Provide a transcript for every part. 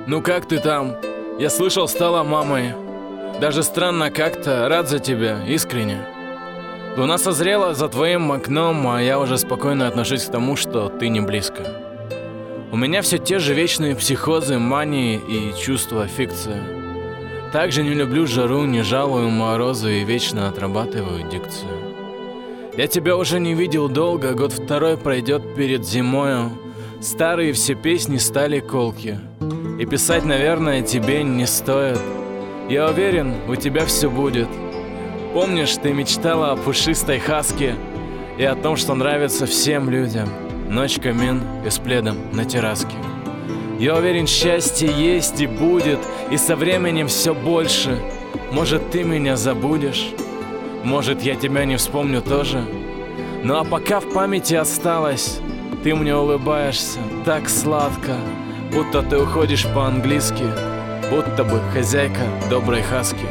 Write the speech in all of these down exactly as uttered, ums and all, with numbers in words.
Ну как ты там? Я слышал, стала мамой. Даже странно как-то, рад за тебя, искренне. Луна созрела за твоим окном, а я уже спокойно отношусь к тому, что ты не близко. У меня все те же вечные психозы, мании и чувства фикция. Также не люблю жару, не жалую морозу и вечно отрабатываю дикцию. Я тебя уже не видел долго, год второй пройдет перед зимою. Старые все песни стали колки, и писать, наверное, тебе не стоит. Я уверен, у тебя все будет. Помнишь, ты мечтала о пушистой хаске и о том, что нравится всем людям. Ночь, камин и с пледом на терраске. Я уверен, счастье есть и будет, и со временем все больше. Может, ты меня забудешь, может, я тебя не вспомню тоже. Ну а пока в памяти осталось, ты мне улыбаешься так сладко, будто ты уходишь по-английски, будто бы хозяйка доброй хаски.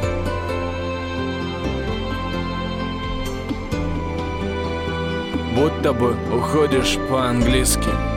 Будто бы уходишь по-английски.